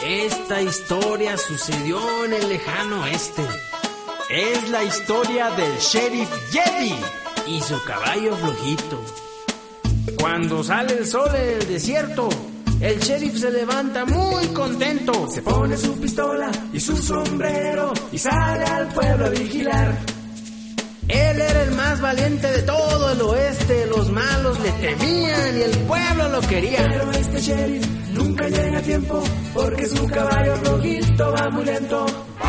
Esta historia sucedió en el lejano oeste. Es la historia del Sheriff Jedi y su caballo flojito. Cuando sale el sol en el desierto, el sheriff se levanta muy contento. Se pone su pistola y su sombrero y sale al pueblo a vigilar. Él era el más valiente de todo el oeste. Los malos le temían y el pueblo lo quería. Pero este sheriff nunca llega a tiempo porque su caballo flojito va muy lento.